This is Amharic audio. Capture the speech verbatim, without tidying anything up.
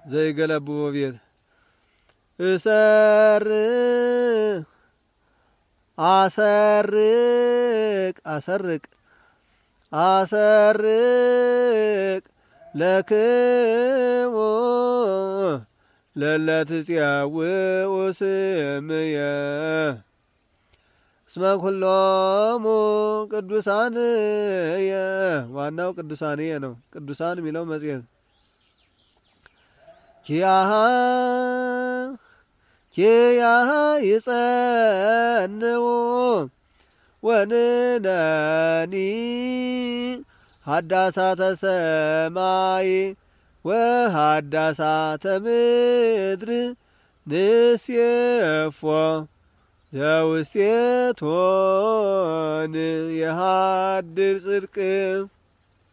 ዘይገለብዎ ቤት እሰርቅ አሰርቅ አሰርቅ አሰርቅ ለክሙ ለለትጽያውኡ ስምየ እስመ ኩሎሙ ቅዱሳንየ ዋናው ቅዱሳንየ ነው። ቅዱሳን የሚለው መጽሔት ኪያሃ ኪያሃ ይጸንዑ ወንነኒ ሀዳሳተ ሰማይ ወሀዳሳተ ምድር ንሴፎ ዘውስቴቶን የሃድር ጽድቅ